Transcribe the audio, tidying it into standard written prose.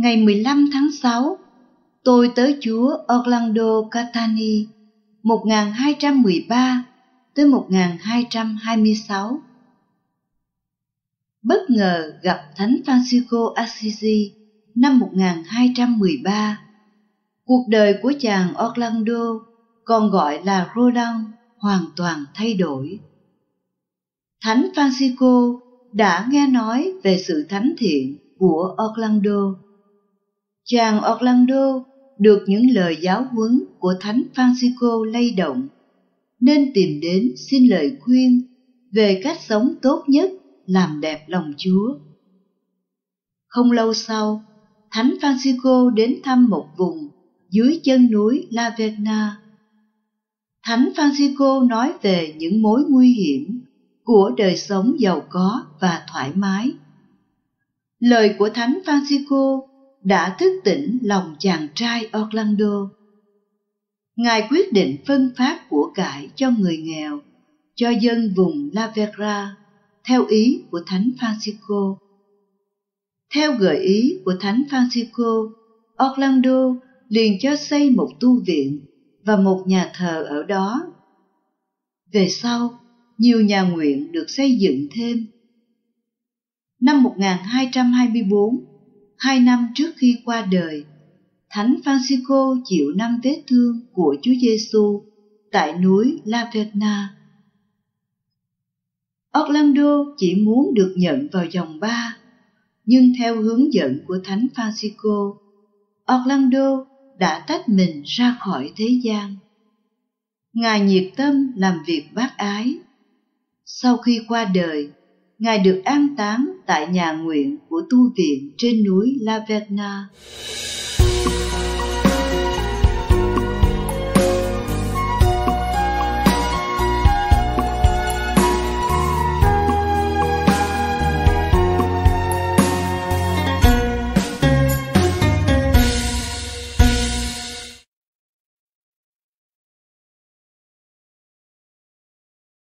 Ngày 15 tháng 6, tôi tới Chúa Orlando Catani 1213 tới 1226. Bất ngờ gặp Thánh Francisco Assisi năm 1213. Cuộc đời của chàng Orlando, còn gọi là Roland, hoàn toàn thay đổi. Thánh Francisco đã nghe nói về sự thánh thiện của Orlando. Chàng Orlando được những lời giáo huấn của Thánh Francisco lay động, nên tìm đến xin lời khuyên về cách sống tốt nhất làm đẹp lòng Chúa. Không lâu sau, Thánh Francisco đến thăm một vùng dưới chân núi La Verna. Thánh Francisco nói về những mối nguy hiểm của đời sống giàu có và thoải mái. Lời của Thánh Francisco đã thức tỉnh lòng chàng trai Orlando. Ngài quyết định phân phát của cải cho người nghèo, cho dân vùng La Verna, theo ý của Thánh Francisco. Theo gợi ý của Thánh Francisco, Orlando liền cho xây một tu viện và một nhà thờ ở đó. Về sau, nhiều nhà nguyện được xây dựng thêm. Năm 1224, 2 năm trước khi qua đời, Thánh Francisco chịu 5 vết thương của Chúa Giêsu tại núi La Verna. Orlando chỉ muốn được nhận vào dòng 3, nhưng theo hướng dẫn của Thánh Francisco, Orlando đã tách mình ra khỏi thế gian. Ngài nhiệt tâm làm việc bác ái. Sau khi qua đời, Ngài được an táng tại nhà nguyện của tu viện trên núi La Verna.